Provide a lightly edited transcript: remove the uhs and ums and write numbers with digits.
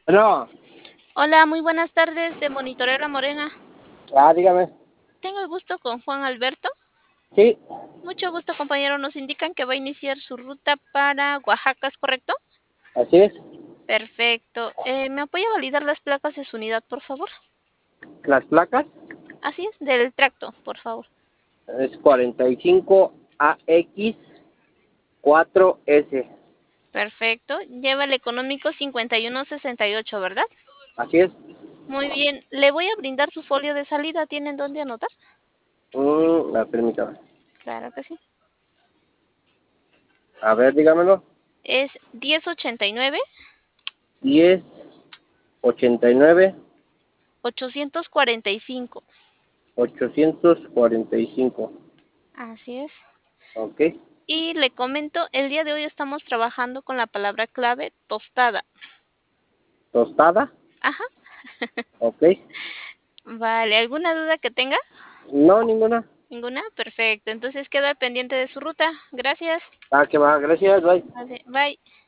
No, Hola, muy buenas tardes de Monitoreo La Morena. dígame. Tengo el gusto con Juan Alberto. Sí, Mucho gusto, compañero. Nos indican que va a iniciar su ruta para Oaxaca, ¿es correcto? así es. Perfecto. ¿Me apoya a validar las placas de su unidad, por favor? Las placas Así es, del tracto, por favor. es 45AX4S. Perfecto. Lleva el económico 5168, ¿verdad? Así es. Muy bien. Le voy a brindar su folio de salida. ¿Tienen dónde anotar? Permítame. Claro que sí. A ver, dígamelo. Es 1089 1089 845. 845. Así es. Ok. Y le comento, el día de hoy estamos trabajando con la palabra clave tostada. Tostada. Ajá. Ok. Vale, ¿alguna duda que tenga? No, ninguna. ¿Ninguna? Perfecto. Entonces queda pendiente de su ruta. Gracias. Que va. Gracias. Bye. Vale, bye.